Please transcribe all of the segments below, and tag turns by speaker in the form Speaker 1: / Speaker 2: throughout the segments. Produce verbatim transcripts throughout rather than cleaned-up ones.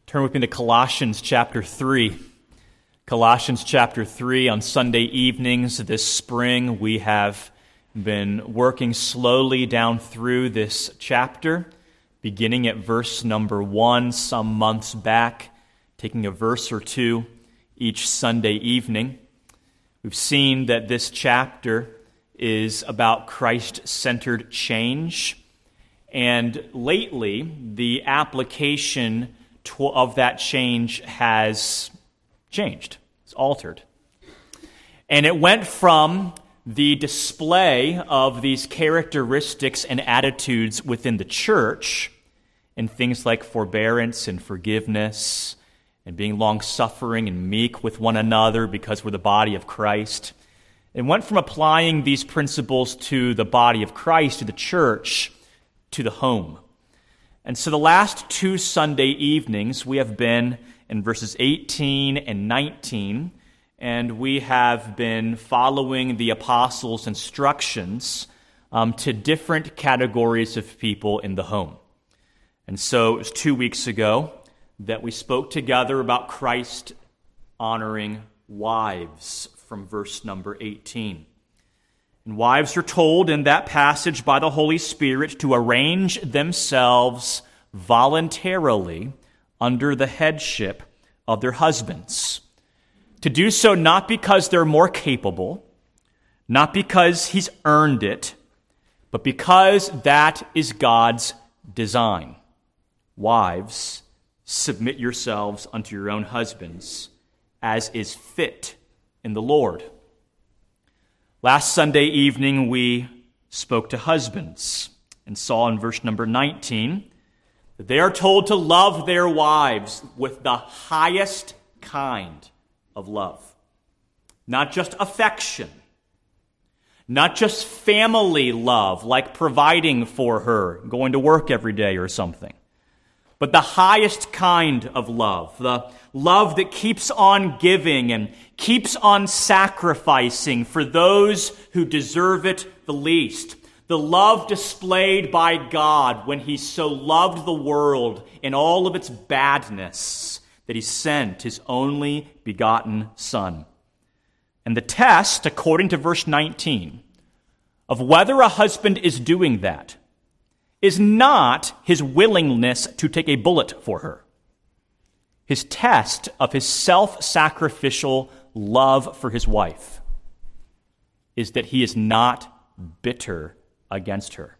Speaker 1: Turn with me to Colossians chapter three. Colossians chapter three. On Sunday evenings this spring, we have been working slowly down through this chapter, beginning at verse number one some months back, taking a verse or two each Sunday evening. We've seen that this chapter is about Christ-centered change, and lately the application of that change has changed. It's altered. And it went from the display of these characteristics and attitudes within the church in things like forbearance and forgiveness and being long-suffering and meek with one another because we're the body of Christ. It went from applying these principles to the body of Christ, to the church, to the home. And so the last two Sunday evenings, we have been in verses eighteen and nineteen, and we have been following the apostles' instructions um, to different categories of people in the home. And so it was two weeks ago that we spoke together about Christ-honoring wives from verse number eighteen. And wives are told in that passage by the Holy Spirit to arrange themselves voluntarily under the headship of their husbands. To do so not because they're more capable, not because he's earned it, but because that is God's design. Wives, submit yourselves unto your own husbands, as is fit in the Lord. Last Sunday evening, we spoke to husbands and saw in verse number nineteen that they are told to love their wives with the highest kind of love. Not just affection, not just family love, like providing for her, going to work every day or something, but the highest kind of love, the love that keeps on giving and keeps on sacrificing for those who deserve it the least. The love displayed by God when he so loved the world in all of its badness that he sent his only begotten Son. And the test, according to verse nineteen, of whether a husband is doing that is not his willingness to take a bullet for her. His test of his self-sacrificial love for his wife is that he is not bitter against her.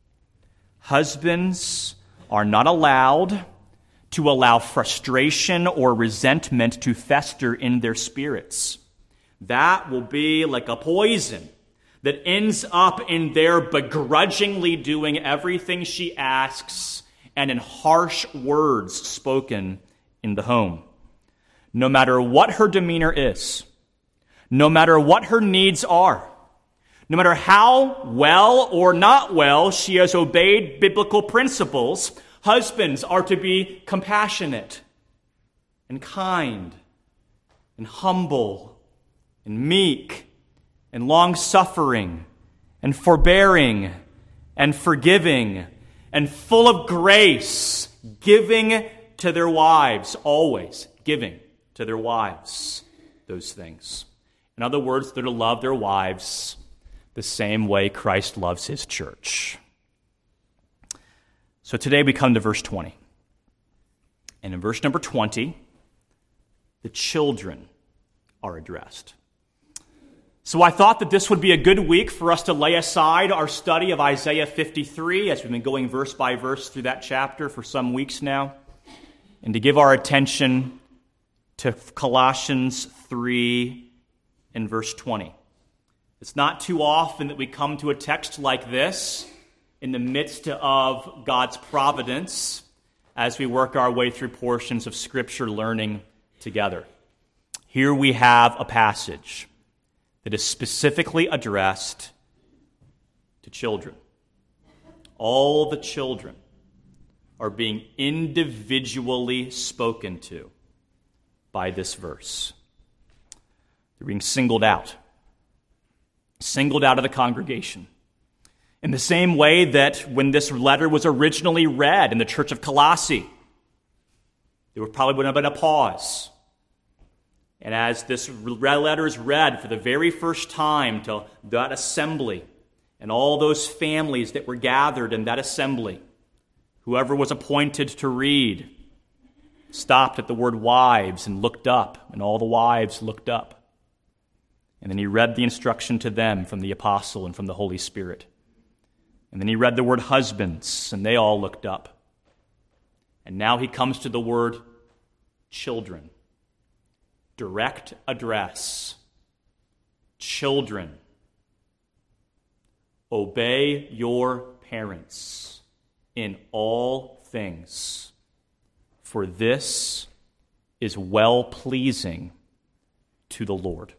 Speaker 1: Husbands are not allowed to allow frustration or resentment to fester in their spirits. That will be like a poison that ends up in their begrudgingly doing everything she asks and in harsh words spoken in the home. No matter what her demeanor is, no matter what her needs are, no matter how well or not well she has obeyed biblical principles, husbands are to be compassionate and kind and humble and meek and long-suffering and forbearing and forgiving and full of grace, giving to their wives, always giving to their wives those things. In other words, they're to love their wives the same way Christ loves his church. So today we come to verse twenty. And in verse number twenty, the children are addressed. So I thought that this would be a good week for us to lay aside our study of Isaiah fifty-three, as we've been going verse by verse through that chapter for some weeks now, and to give our attention to Colossians three and verse twenty. It's not too often that we come to a text like this in the midst of God's providence as we work our way through portions of Scripture learning together. Here we have a passage that is specifically addressed to children. All the children are being individually spoken to by this verse. They're being singled out. Singled out of the congregation. In the same way that when this letter was originally read in the church of Colossae, There probably would have been a pause. And as this letter is read for the very first time to that assembly and all those families that were gathered in that assembly, whoever was appointed to read stopped at the word wives and looked up, and all the wives looked up. And then he read the instruction to them from the apostle and from the Holy Spirit. And then he read the word husbands, and they all looked up. And now he comes to the word children. Direct address. Children, obey your parents in all things, for this is well-pleasing to the Lord.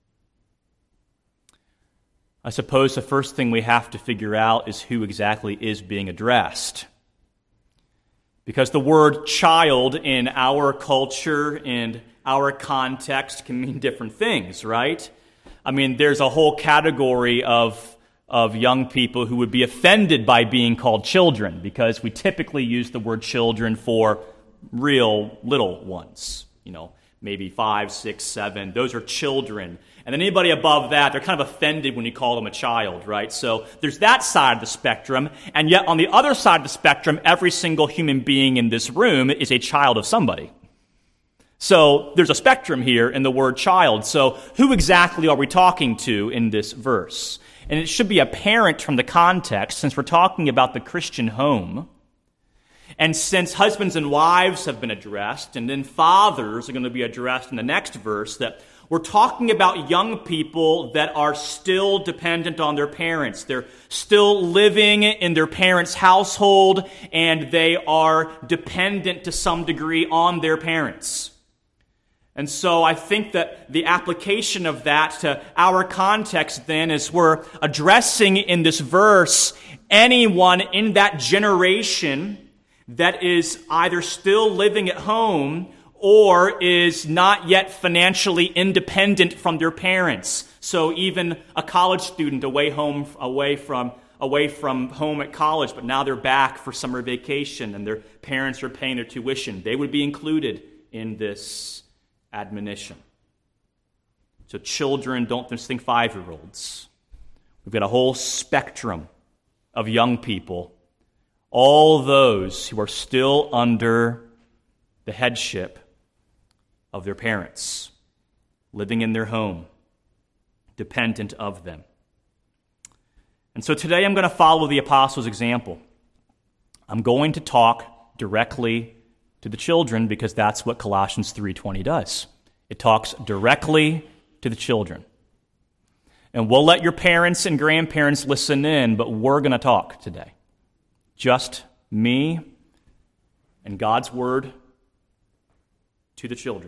Speaker 1: I suppose the first thing we have to figure out is who exactly is being addressed. Because the word child in our culture and our context can mean different things, right? I mean, there's a whole category of, of young people who would be offended by being called children, because we typically use the word children for real little ones, you know, maybe five, six, seven. Those are children. And then anybody above that, they're kind of offended when you call them a child, right? So there's that side of the spectrum. And yet on the other side of the spectrum, every single human being in this room is a child of somebody. So there's a spectrum here in the word child. So who exactly are we talking to in this verse? And it should be apparent from the context, since we're talking about the Christian home, and since husbands and wives have been addressed, and then fathers are going to be addressed in the next verse, that we're talking about young people that are still dependent on their parents. They're still living in their parents' household, and they are dependent to some degree on their parents. And so I think that the application of that to our context then is we're addressing in this verse anyone in that generation that is either still living at home or is not yet financially independent from their parents. So even a college student away home, away from away from home at college, but now they're back for summer vacation and their parents are paying their tuition, they would be included in this admonition. So children, don't just think five-year-olds. We've got a whole spectrum of young people, all those who are still under the headship of their parents, living in their home, dependent of them. And so today I'm going to follow the apostles' example. I'm going to talk directly to the children because that's what Colossians three twenty does. It talks directly to the children. And we'll let your parents and grandparents listen in, but we're going to talk today. Just me and God's word to the children.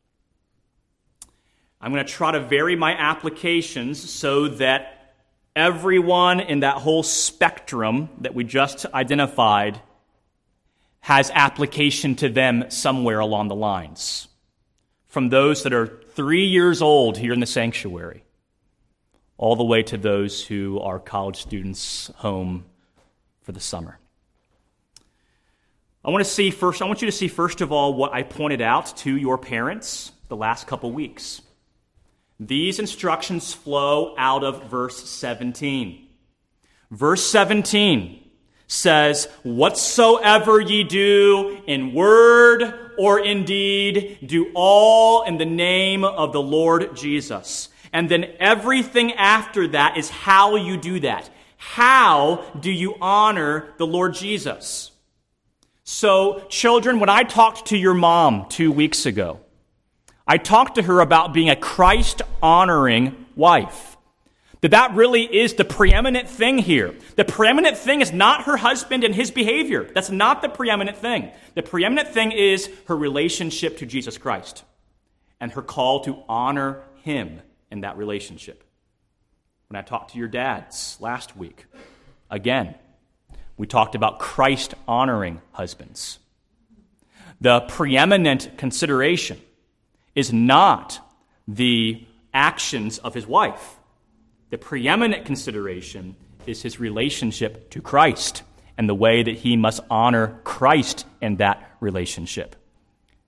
Speaker 1: I'm going to try to vary my applications so that everyone in that whole spectrum that we just identified has application to them somewhere along the lines. From those that are three years old here in the sanctuary, all the way to those who are college students home for the summer. I want to see first, I want you to see first of all what I pointed out to your parents the last couple weeks. These instructions flow out of verse seventeen. Verse seventeen says, "Whatsoever ye do in word or in deed, do all in the name of the Lord Jesus." And then everything after that is how you do that. How do you honor the Lord Jesus? So, children, when I talked to your mom two weeks ago, I talked to her about being a Christ-honoring wife. That that really is the preeminent thing here. The preeminent thing is not her husband and his behavior. That's not the preeminent thing. The preeminent thing is her relationship to Jesus Christ and her call to honor him in that relationship. When I talked to your dads last week, again, we talked about Christ-honoring husbands. The preeminent consideration is not the actions of his wife. The preeminent consideration is his relationship to Christ and the way that he must honor Christ in that relationship.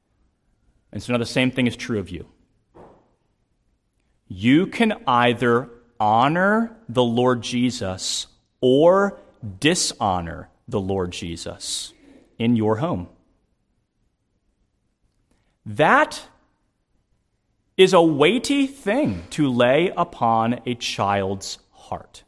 Speaker 1: And so now the same thing is true of you. You can either honor the Lord Jesus or dishonor the Lord Jesus in your home. That is a weighty thing to lay upon a child's heart.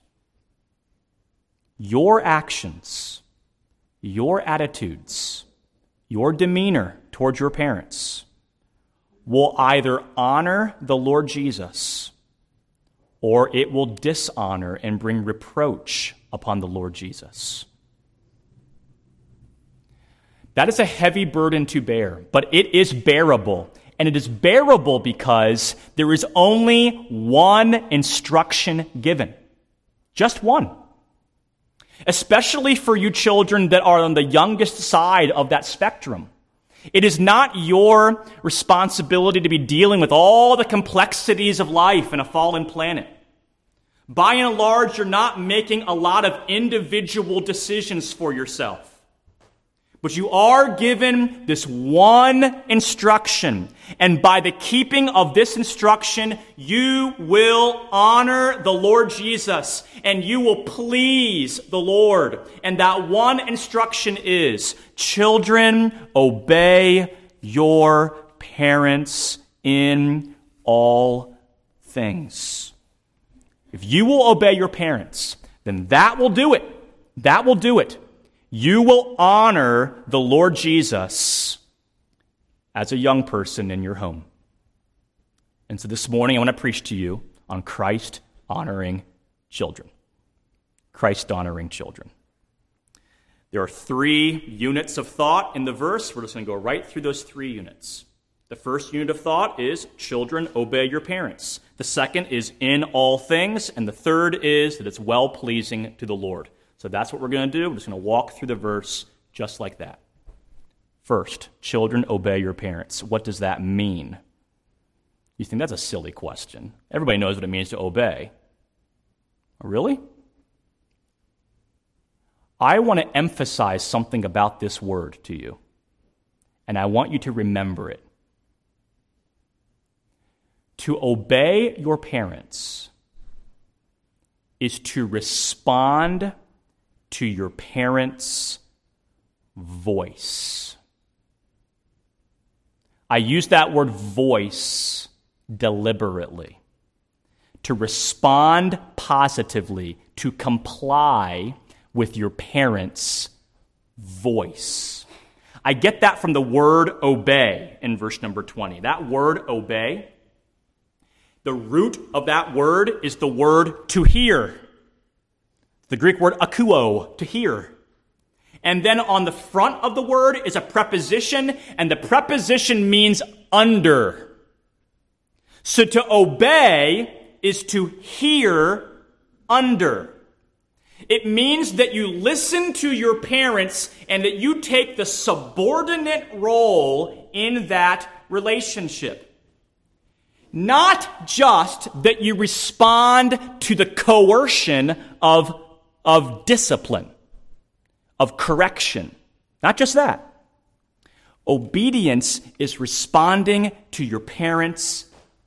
Speaker 1: Your actions, your attitudes, your demeanor towards your parents will either honor the Lord Jesus or it will dishonor and bring reproach upon the Lord Jesus. That is a heavy burden to bear, but it is bearable. And it is bearable because there is only one instruction given. Just one. Especially for you children that are on the youngest side of that spectrum. It is not your responsibility to be dealing with all the complexities of life in a fallen planet. By and large, you're not making a lot of individual decisions for yourself. But you are given this one instruction, and by the keeping of this instruction, you will honor the Lord Jesus, and you will please the Lord. And that one instruction is, children, obey your parents in all things. If you will obey your parents, then that will do it. That will do it. You will honor the Lord Jesus as a young person in your home. And so this morning I want to preach to you on Christ honoring children. Christ honoring children. There are three units of thought in the verse. We're just going to go right through those three units. The first unit of thought is children, obey your parents. The second is in all things. And the third is that it's well-pleasing to the Lord. So that's what we're going to do. We're just going to walk through the verse just like that. First, children, obey your parents. What does that mean? You think that's a silly question. Everybody knows what it means to obey. Really? I want to emphasize something about this word to you, and I want you to remember it. To obey your parents is to respond to your parents' voice. I use that word voice deliberately. To respond positively, to comply with your parents' voice. I get that from the word obey in verse number twenty. That word obey, the root of that word is the word to hear. The Greek word akuo, to hear. And then on the front of the word is a preposition, and the preposition means under. So to obey is to hear under. It means that you listen to your parents and that you take the subordinate role in that relationship. Not just that you respond to the coercion of, of discipline, of correction. Not just that. Obedience is responding to your parents'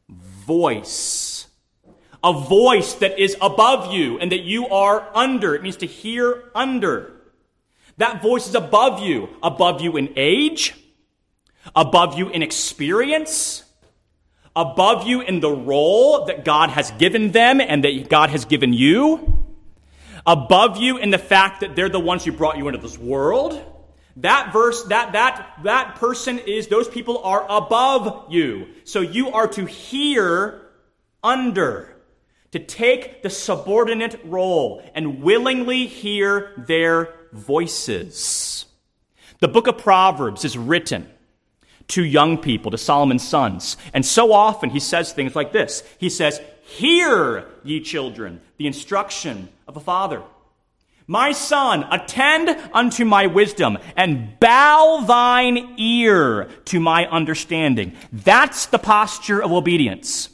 Speaker 1: voice. A voice that is above you and that you are under. It means to hear under. That voice is above you. Above you in age. Above you in experience. Above you in the role that God has given them and that God has given you. Above you in the fact that they're the ones who brought you into this world. That verse, that that that person is, those people are above you. So you are to hear under. To take the subordinate role and willingly hear their voices. The book of Proverbs is written to young people, to Solomon's sons. And so often he says things like this. He says, "Hear, ye children, the instruction of a father. My son, attend unto my wisdom, and bow thine ear to my understanding." That's the posture of obedience.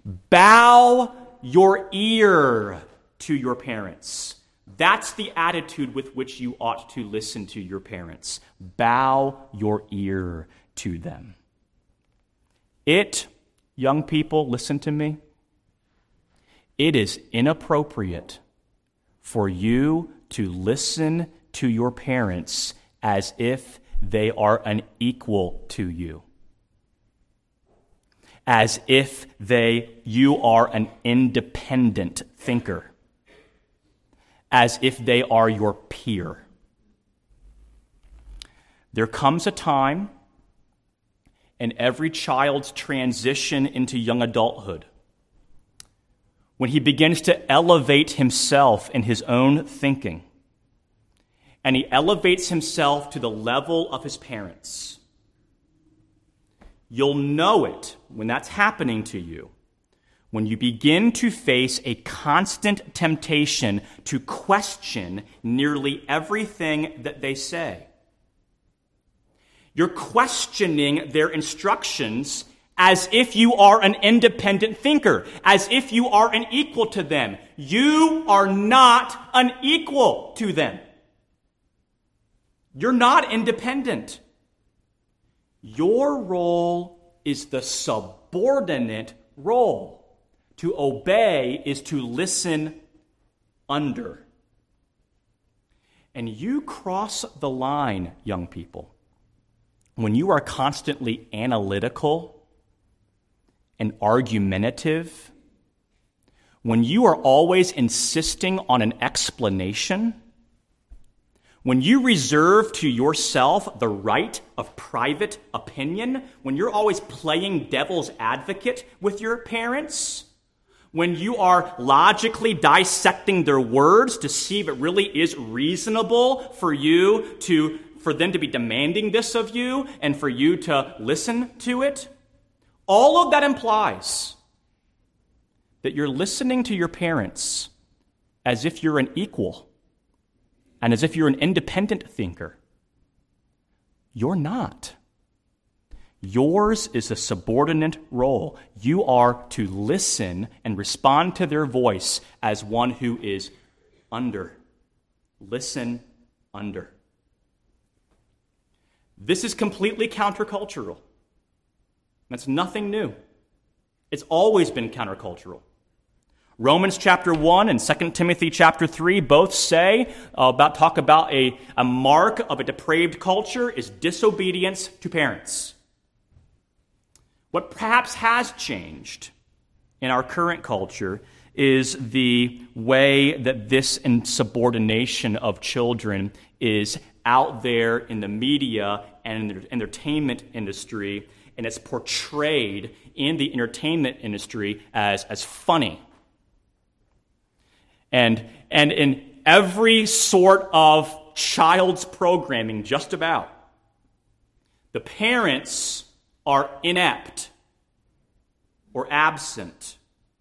Speaker 1: Bow your ear to your parents. That's the attitude with which you ought to listen to your parents. Bow your ear to them. It, young people, listen to me, it is inappropriate for you to listen to your parents as if they are unequal to you, as if they you are an independent thinker, as if they are your peer. There comes a time in every child's transition into young adulthood when he begins to elevate himself in his own thinking, and he elevates himself to the level of his parents. You'll know it when that's happening to you, when you begin to face a constant temptation to question nearly everything that they say. You're questioning their instructions as if you are an independent thinker, as if you are an equal to them. You are not an equal to them. You're not independent. Your role is the subordinate role. To obey is to listen under. And you cross the line, young people, when you are constantly analytical and argumentative, when you are always insisting on an explanation, when you reserve to yourself the right of private opinion, when you're always playing devil's advocate with your parents, when you are logically dissecting their words to see if it really is reasonable for you to, for them to be demanding this of you and for you to listen to it, all of that implies that you're listening to your parents as if you're an equal and as if you're an independent thinker. You're not. Yours is a subordinate role. You are to listen and respond to their voice as one who is under. Listen under. This is completely countercultural. That's nothing new. It's always been countercultural. Romans chapter one and Second Timothy chapter three both say, uh, about talk about a, a mark of a depraved culture is disobedience to parents. What perhaps has changed in our current culture is the way that this insubordination of children is out there in the media and in the entertainment industry, and it's portrayed in the entertainment industry as, as funny. And, and in every sort of child's programming, just about, the parents are inept or absent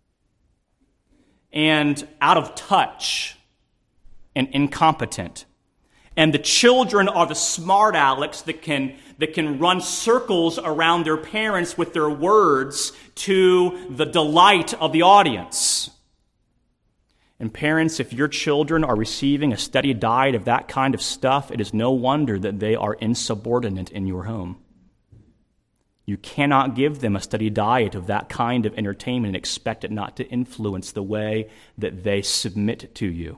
Speaker 1: and out of touch and incompetent. And the children are the smart alecks that can, that can run circles around their parents with their words to the delight of the audience. And parents, if your children are receiving a steady diet of that kind of stuff, it is no wonder that they are insubordinate in your home. You cannot give them a steady diet of that kind of entertainment and expect it not to influence the way that they submit to you.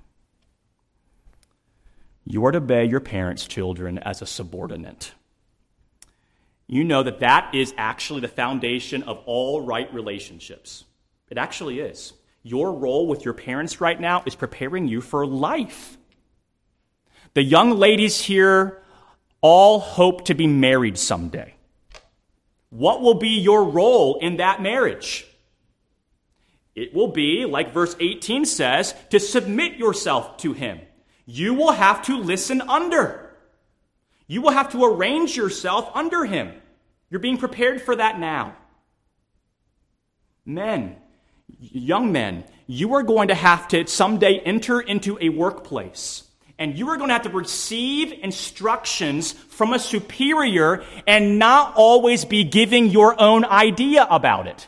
Speaker 1: You are to obey your parents' children as a subordinate. You know that that is actually the foundation of all right relationships. It actually is. Your role with your parents right now is preparing you for life. The young ladies here all hope to be married someday. What will be your role in that marriage? It will be, like verse eighteen says, to submit yourself to him. You will have to listen under. You will have to arrange yourself under him. You're being prepared for that now. Men, young men, you are going to have to someday enter into a workplace, and you are going to have to receive instructions from a superior and not always be giving your own idea about it.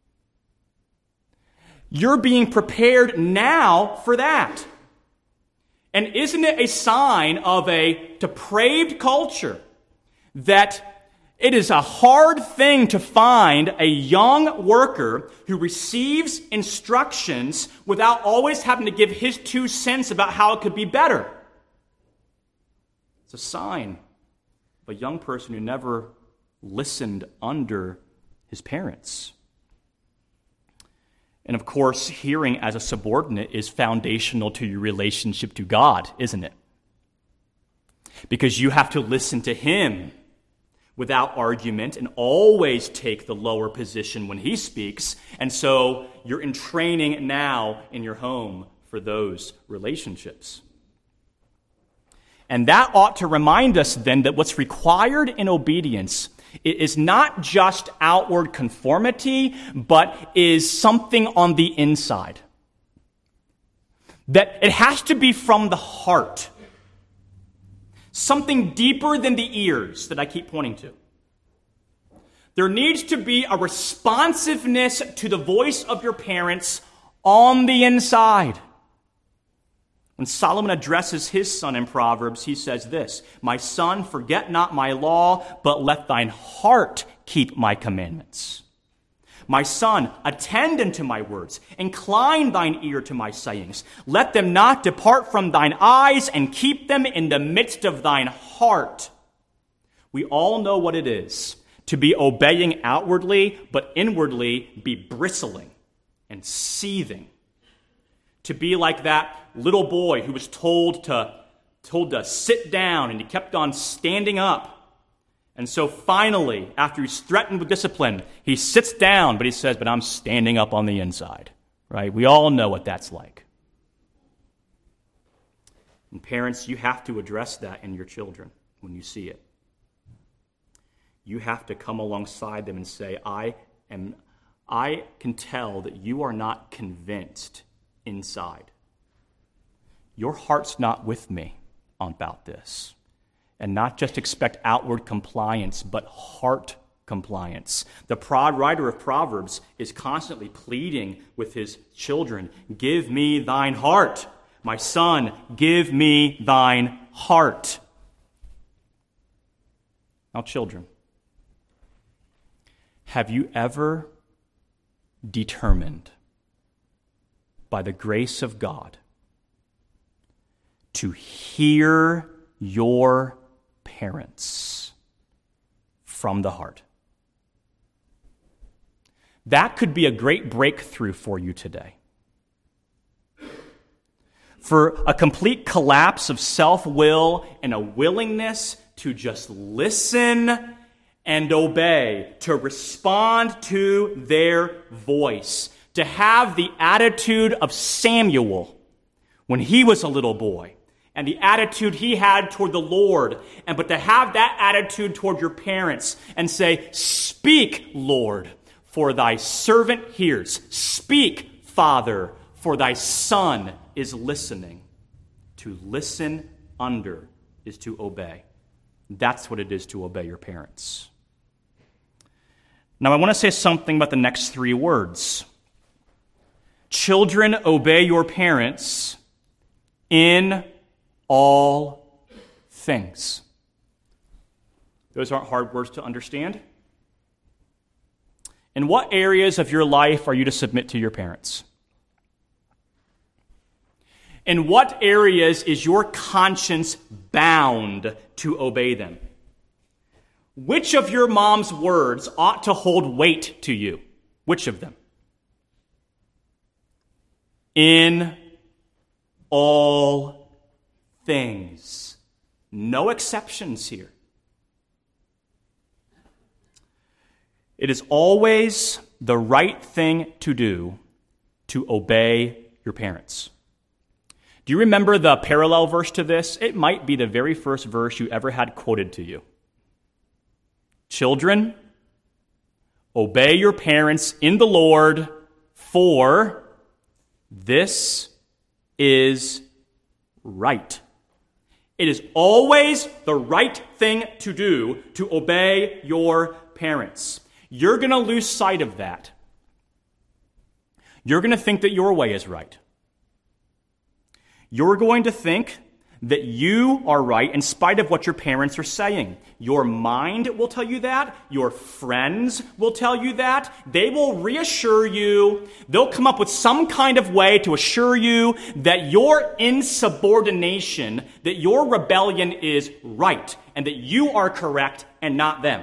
Speaker 1: You're being prepared now for that. And isn't it a sign of a depraved culture that It is a hard thing to find a young worker who receives instructions without always having to give his two cents about how it could be better. It's a sign of a young person who never listened under his parents. And of course, hearing as a subordinate is foundational to your relationship to God, isn't it? Because you have to listen to him without argument and always take the lower position when he speaks. And so you're in training now in your home for those relationships. And that ought to remind us then that what's required in obedience is not just outward conformity, but is something on the inside. That it has to be from the heart. Something deeper than the ears that I keep pointing to. There needs to be a responsiveness to the voice of your parents on the inside. When Solomon addresses his son in Proverbs, he says this, "My son, forget not my law, but let thine heart keep my commandments. My son, attend unto my words, incline thine ear to my sayings. Let them not depart from thine eyes, and keep them in the midst of thine heart." We all know what it is to be obeying outwardly, but inwardly be bristling and seething. To be like that little boy who was told to, told to sit down, and he kept on standing up. And so finally, after he's threatened with discipline, he sits down, but he says, "But I'm standing up on the inside." Right? We all know what that's like. And parents, you have to address that in your children when you see it. You have to come alongside them and say, I am, I can tell that you are not convinced inside. Your heart's not with me about this. And not just expect outward compliance, but heart compliance. The proud writer of Proverbs is constantly pleading with his children, "Give me thine heart. My son, give me thine heart." Now, children, have you ever determined by the grace of God to hear your parents from the heart? That could be a great breakthrough for you today. For a complete collapse of self-will and a willingness to just listen and obey, to respond to their voice, to have the attitude of Samuel when he was a little boy, and the attitude he had toward the Lord, and but to have that attitude toward your parents and say, "Speak, Lord, for thy servant hears. Speak, Father, for thy son is listening." To listen under is to obey. That's what it is to obey your parents. Now, I want to say something about the next three words. Children, obey your parents in all things. Those aren't hard words to understand. In what areas of your life are you to submit to your parents? In what areas is your conscience bound to obey them? Which of your mom's words ought to hold weight to you? Which of them? In all things. No exceptions here. It is always the right thing to do to obey your parents. Do you remember the parallel verse to this? It might be the very first verse you ever had quoted to you. Children, obey your parents in the Lord, for this is right. It is always the right thing to do to obey your parents. You're going to lose sight of that. You're going to think that your way is right. You're going to think
Speaker 2: that you are right in spite of what your parents are saying. Your mind will tell you that. Your friends will tell you that. They will reassure you. They'll come up with some kind of way to assure you that your insubordination, that your rebellion is right, and that you are correct and not them.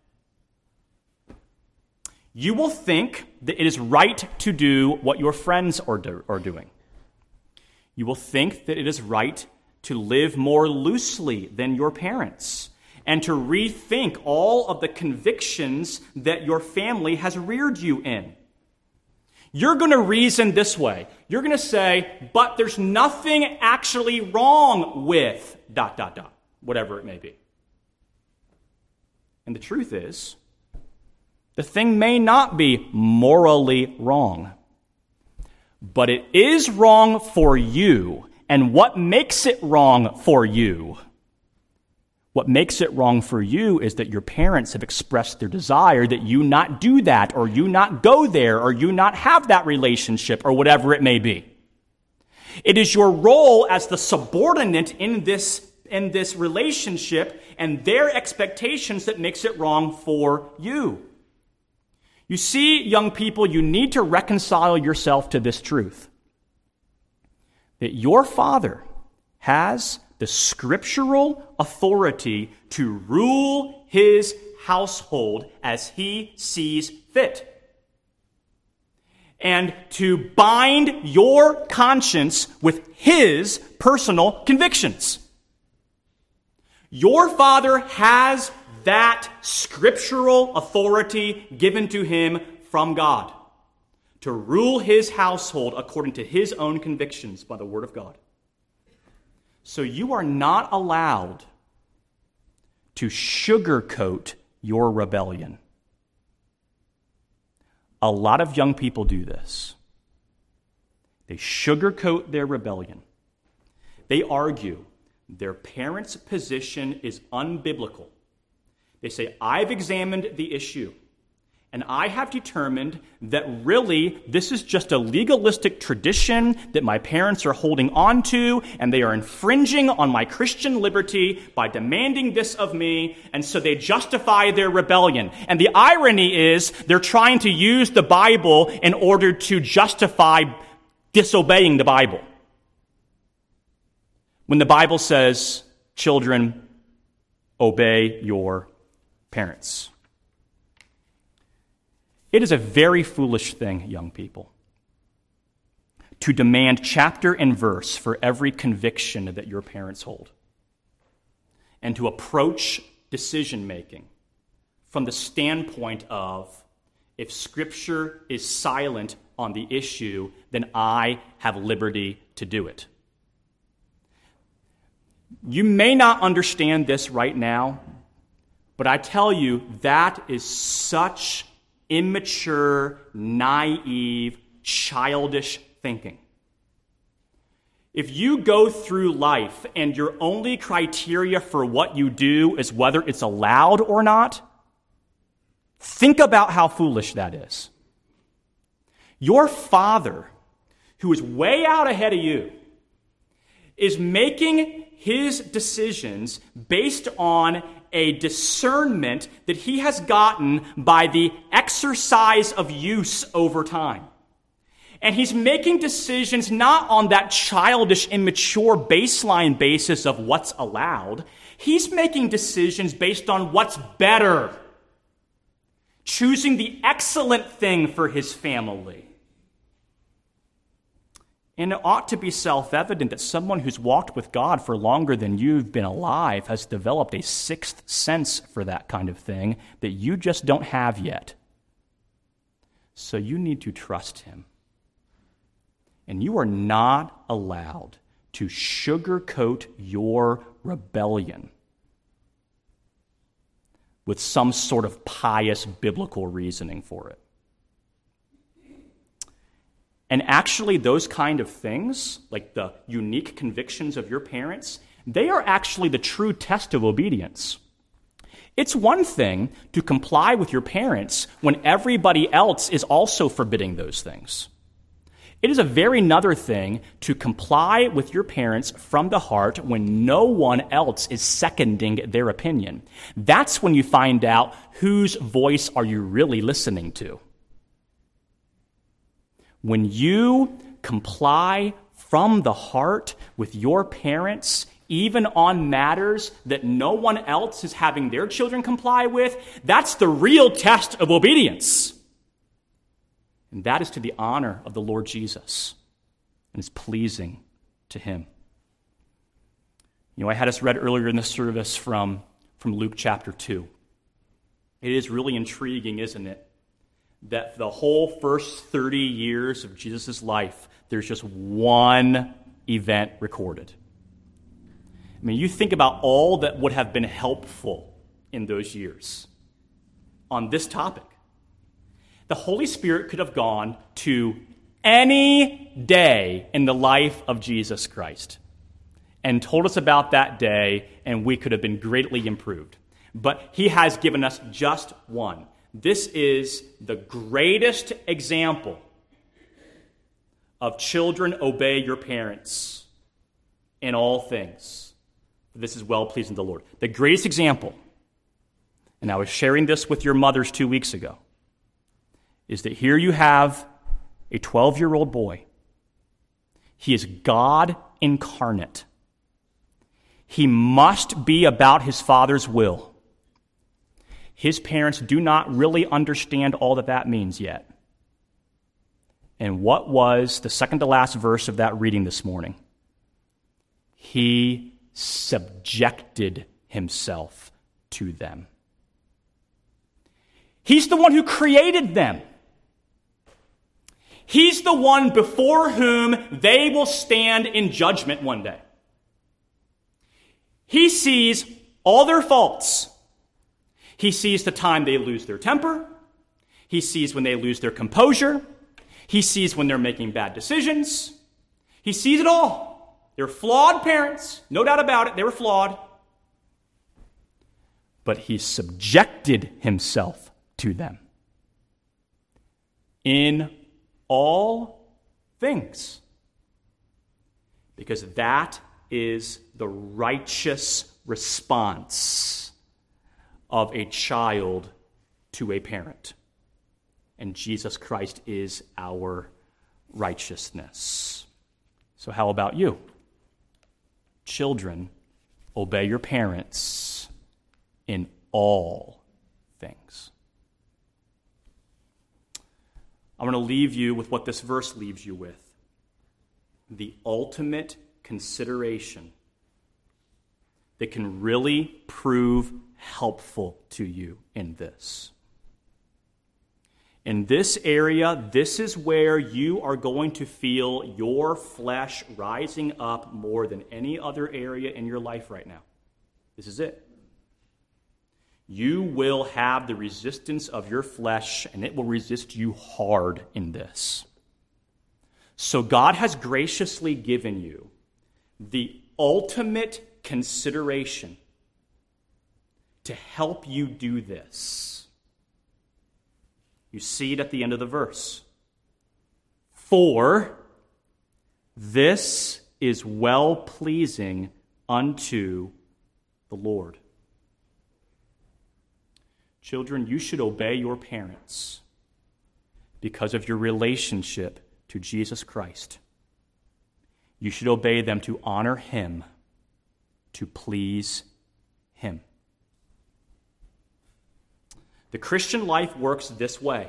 Speaker 2: You will think that it is right to do what your friends are, do, are doing. You will think that it is right to live more loosely than your parents, and to rethink all of the convictions that your family has reared you in. You're going to reason this way. You're going to say, but there's nothing actually wrong with dot, dot, dot, whatever it may be. And the truth is, the thing may not be morally wrong, but it is wrong for you. And what makes it wrong for you? What makes it wrong for you is that your parents have expressed their desire that you not do that, or you not go there, or you not have that relationship, or whatever it may be. It is your role as the subordinate in this, in this relationship and their expectations that makes it wrong for you. You see, young people, you need to reconcile yourself to this truth. That your father has the scriptural authority to rule his household as he sees fit. And to bind your conscience with his personal convictions. Your father has that scriptural authority given to him from God to rule his household according to his own convictions by the word of God. So you are not allowed to sugarcoat your rebellion. A lot of young people do this. They sugarcoat their rebellion. They argue their parents' position is unbiblical. They say, I've examined the issue, and I have determined that really this is just a legalistic tradition that my parents are holding on to, and they are infringing on my Christian liberty by demanding this of me, and so they justify their rebellion. And the irony is they're trying to use the Bible in order to justify disobeying the Bible. When the Bible says, children, obey your parents. It is a very foolish thing, young people, to demand chapter and verse for every conviction that your parents hold, and to approach decision-making from the standpoint of, if Scripture is silent on the issue, then I have liberty to do it. You may not understand this right now, but I tell you, that is such immature, naive, childish thinking. If you go through life and your only criteria for what you do is whether it's allowed or not, think about how foolish that is. Your father, who is way out ahead of you, is making his decisions based on a discernment that he has gotten by the exercise of use over time. And he's making decisions not on that childish, immature baseline basis of what's allowed. He's making decisions based on what's better, choosing the excellent thing for his family. And it ought to be self-evident that someone who's walked with God for longer than you've been alive has developed a sixth sense for that kind of thing that you just don't have yet. So you need to trust him. And you are not allowed to sugarcoat your rebellion with some sort of pious biblical reasoning for it. And actually, those kind of things, like the unique convictions of your parents, they are actually the true test of obedience. It's one thing to comply with your parents when everybody else is also forbidding those things. It is a very another thing to comply with your parents from the heart when no one else is seconding their opinion. That's when you find out whose voice are you really listening to. When you comply from the heart with your parents, even on matters that no one else is having their children comply with, that's the real test of obedience. And that is to the honor of the Lord Jesus and is pleasing to him. You know, I had us read earlier in the service from, from Luke chapter two. It is really intriguing, isn't it, that the whole first thirty years of Jesus' life, there's just one event recorded. I mean, you think about all that would have been helpful in those years on this topic. The Holy Spirit could have gone to any day in the life of Jesus Christ and told us about that day, and we could have been greatly improved. But he has given us just one. This is the greatest example of children obey your parents in all things. This is well-pleasing to the Lord. The greatest example, and I was sharing this with your mothers two weeks ago, is that here you have a twelve-year-old boy. He is God incarnate. He must be about his Father's will. His parents do not really understand all that that means yet. And what was the second to last verse of that reading this morning? He subjected himself to them. He's the one who created them. He's the one before whom they will stand in judgment one day. He sees all their faults. He sees the time they lose their temper. He sees when they lose their composure. He sees when they're making bad decisions. He sees it all. They're flawed parents. No doubt about it. They were flawed. But he subjected himself to them in all things, because that is the righteous response of a child to a parent. And Jesus Christ is our righteousness. So how about you? Children, obey your parents in all things. I want to leave you with what this verse leaves you with. The ultimate consideration that can really prove helpful to you in this. In this area, this is where you are going to feel your flesh rising up more than any other area in your life right now. This is it. You will have the resistance of your flesh, and it will resist you hard in this. So God has graciously given you the ultimate consideration to help you do this. You see it at the end of the verse. For this is well-pleasing unto the Lord. Children, you should obey your parents because of your relationship to Jesus Christ. You should obey them to honor him, to please him. The Christian life works this way.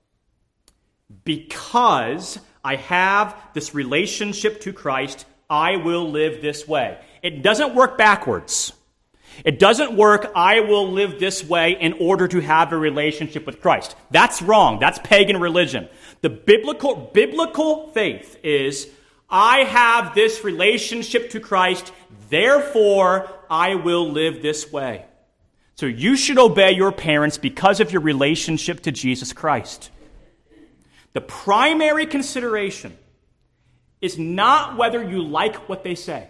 Speaker 2: Because I have this relationship to Christ, I will live this way. It doesn't work backwards. It doesn't work, I will live this way in order to have a relationship with Christ. That's wrong. That's pagan religion. The biblical, biblical faith is, I have this relationship to Christ, therefore I will live this way. So you should obey your parents because of your relationship to Jesus Christ. The primary consideration is not whether you like what they say.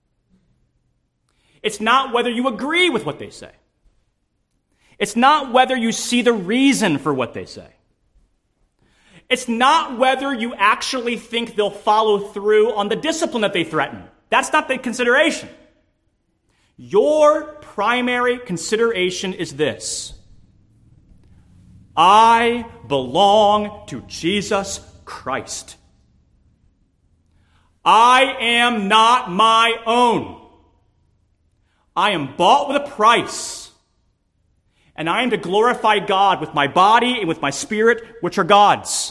Speaker 2: It's not whether you agree with what they say. It's not whether you see the reason for what they say. It's not whether you actually think they'll follow through on the discipline that they threaten. That's not the consideration. Your primary consideration is this: I belong to Jesus Christ. I am not my own. I am bought with a price. And I am to glorify God with my body and with my spirit, which are God's.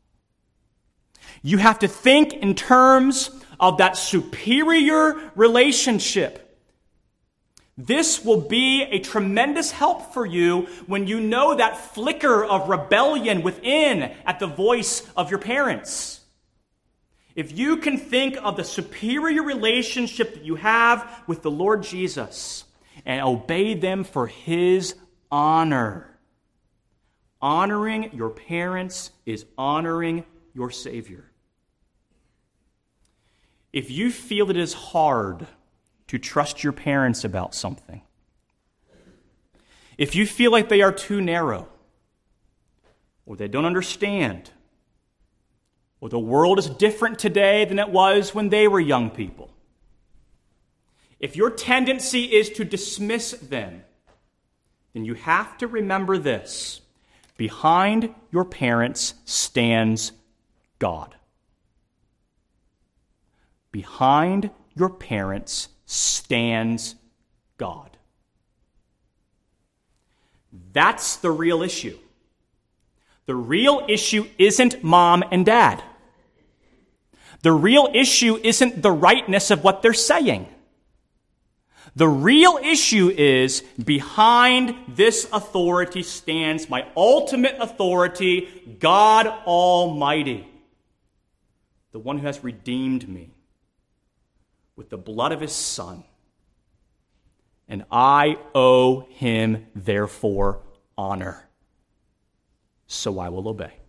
Speaker 2: You have to think in terms of that superior relationship. This will be a tremendous help for you when you know that flicker of rebellion within at the voice of your parents. If you can think of the superior relationship that you have with the Lord Jesus and obey them for His honor. Honoring your parents is honoring your Savior. If you feel it is hard to trust your parents about something, if you feel like they are too narrow, or they don't understand, or the world is different today than it was when they were young people, if your tendency is to dismiss them, then you have to remember this: behind your parents stands God. Behind your parents stands God. That's the real issue. The real issue isn't mom and dad. The real issue isn't the rightness of what they're saying. The real issue is, behind this authority stands my ultimate authority, God Almighty, the one who has redeemed me with the blood of His Son. And I owe Him, therefore, honor. So I will obey.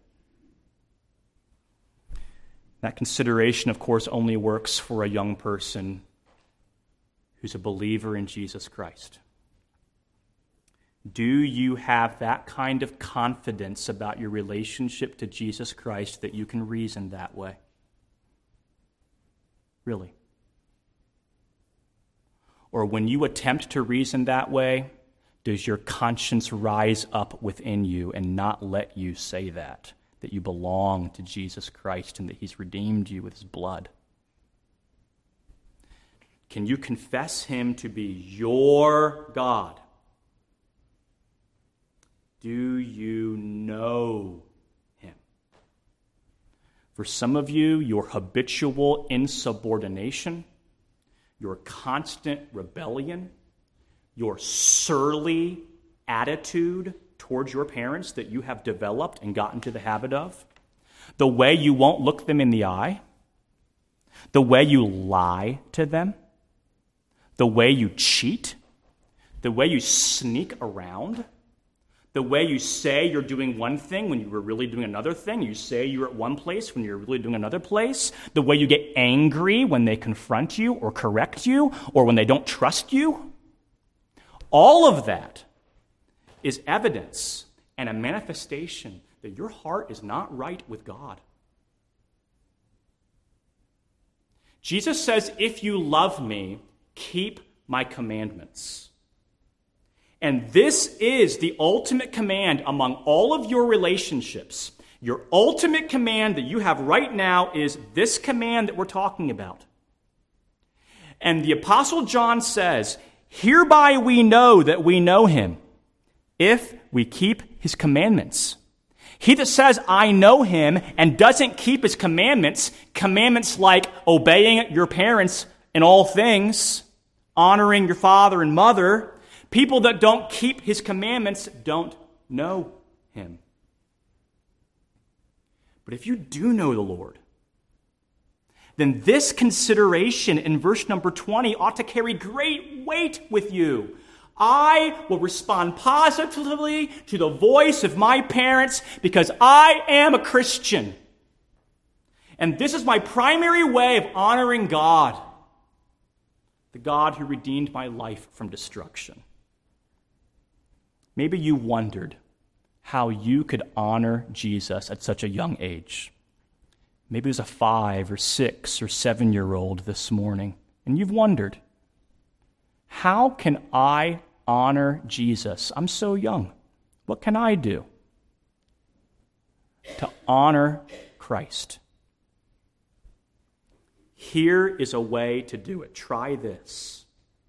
Speaker 2: That consideration, of course, only works for a young person who's a believer in Jesus Christ. Do you have that kind of confidence about your relationship to Jesus Christ that you can reason that way? Really? Or when you attempt to reason that way, does your conscience rise up within you and not let you say that, that you belong to Jesus Christ and that He's redeemed you with His blood? Can you confess Him to be your God? Do you know Him? For some of you, your habitual insubordination, your constant rebellion, your surly attitude towards your parents that you have developed and gotten to the habit of, the way you won't look them in the eye, the way you lie to them, the way you cheat, the way you sneak around, the way you say you're doing one thing when you were really doing another thing, you say you're at one place when you're really doing another place, the way you get angry when they confront you or correct you or when they don't trust you, all of that is evidence and a manifestation that your heart is not right with God. Jesus says, if you love me, keep my commandments. And this is the ultimate command among all of your relationships. Your ultimate command that you have right now is this command that we're talking about. And the Apostle John says, hereby we know that we know Him, if we keep His commandments. He that says, I know Him, and doesn't keep His commandments, commandments like obeying your parents in all things, honoring your father and mother, people that don't keep His commandments don't know Him. But if you do know the Lord, then this consideration in verse number twenty ought to carry great weight with you. I will respond positively to the voice of my parents because I am a Christian. And this is my primary way of honoring God, the God who redeemed my life from destruction. Maybe you wondered how you could honor Jesus at such a young age. Maybe it was a five or six or seven-year-old this morning, and you've wondered, how can I honor Jesus? I'm so young. What can I do to honor Christ? Here is a way to do it. Try this.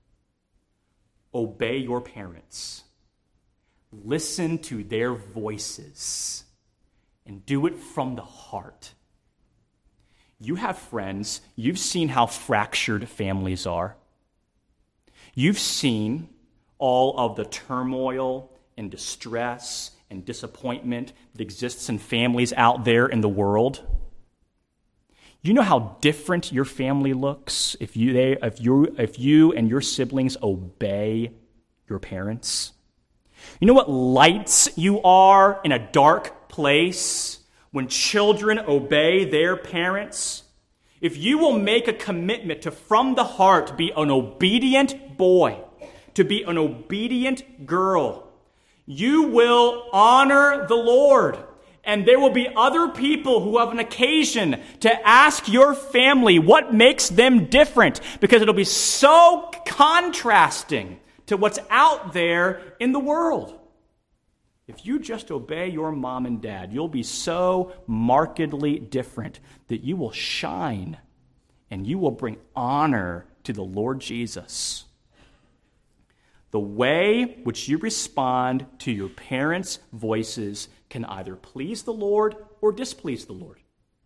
Speaker 2: Obey your parents. Listen to their voices and do it from the heart. You have friends. You've seen how fractured families are. You've seen all of the turmoil and distress and disappointment that exists in families out there in the world. You know how different your family looks if you, they, if you, if you and your siblings obey your parents. You know what lights you are in a dark place when children obey their parents? If you will make a commitment to, from the heart, be an obedient boy, to be an obedient girl, you will honor the Lord. And there will be other people who have an occasion to ask your family what makes them different, because it'll be so contrasting to what's out there in the world. If you just obey your mom and dad, you'll be so markedly different that you will shine and you will bring honor to the Lord Jesus. The way which you respond to your parents' voices can either please the Lord or displease the Lord.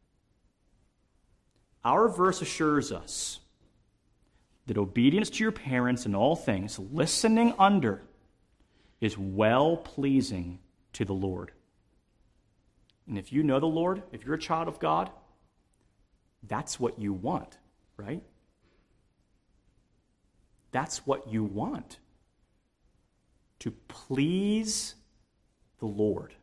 Speaker 2: Our verse assures us that obedience to your parents in all things, listening under, is well-pleasing to the Lord. And if you know the Lord, if you're a child of God, that's what you want, right? That's what you want. To please the Lord.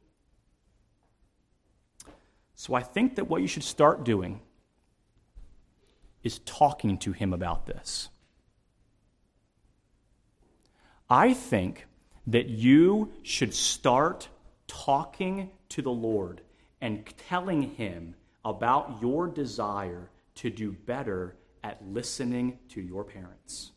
Speaker 2: So I think that what you should start doing is talking to him about this. I think that you should start talking to the Lord and telling him about your desire to do better at listening to your parents.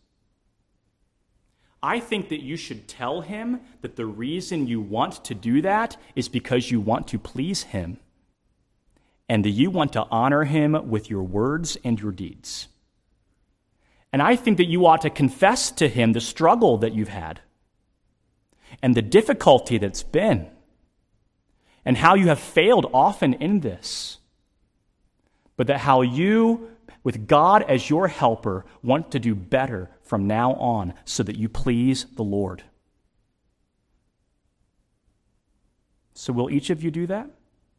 Speaker 2: I think that you should tell him that the reason you want to do that is because you want to please him, and that you want to honor him with your words and your deeds. And I think that you ought to confess to him the struggle that you've had, and the difficulty that's been, and how you have failed often in this, but that how you, with God as your helper, want to do better from now on so that you please the Lord. So will each of you do that?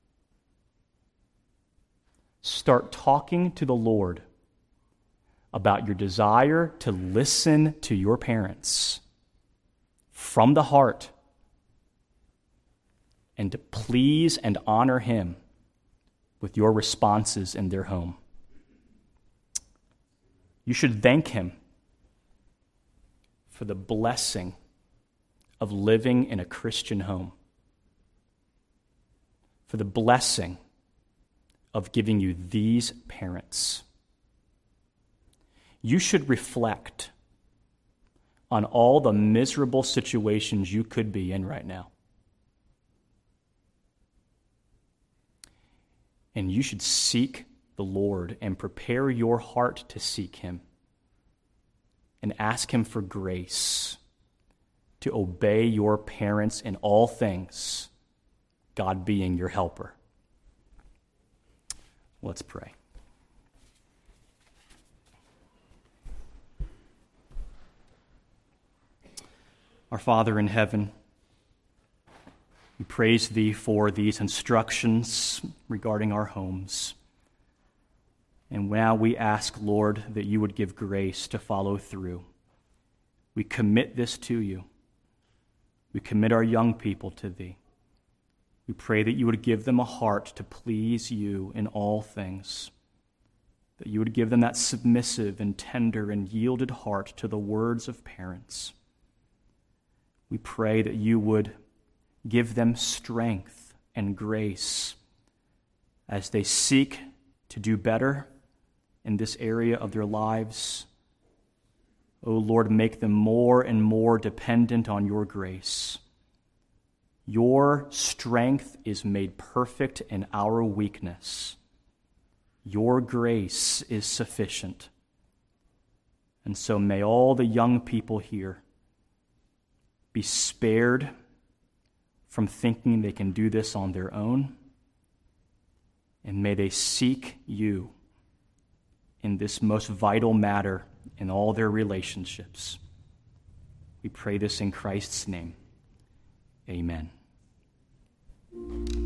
Speaker 2: Start talking to the Lord about your desire to listen to your parents from the heart and to please and honor him with your responses in their home. You should thank him for the blessing of living in a Christian home, for the blessing of giving you these parents. You should reflect on all the miserable situations you could be in right now. And you should seek the Lord and prepare your heart to seek him and ask him for grace to obey your parents in all things, God being your helper. Let's pray. Our Father in heaven, we praise thee for these instructions regarding our homes. And now we ask, Lord, that you would give grace to follow through. We commit this to you. We commit our young people to thee. We pray that you would give them a heart to please you in all things, that you would give them that submissive and tender and yielded heart to the words of parents. We pray that you would Give them strength and grace as they seek to do better in this area of their lives. O Lord, make them more and more dependent on your grace. Your strength is made perfect in our weakness. Your grace is sufficient. And so may all the young people here be spared from thinking they can do this on their own, and may they seek you in this most vital matter in all their relationships. We pray this in Christ's name. Amen.